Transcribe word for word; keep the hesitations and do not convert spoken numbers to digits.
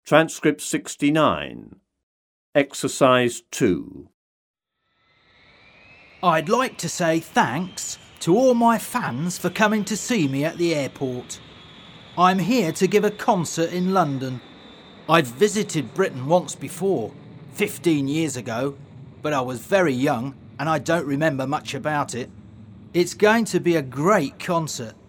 Transcript sixty-nine. Exercise two. I'd like to say thanks to all my fans for coming to see me at the airport. I'm here to give a concert in London. I've visited Britain once before, fifteen years ago, but I was very young and I don't remember much about it. It's going to be a great concert.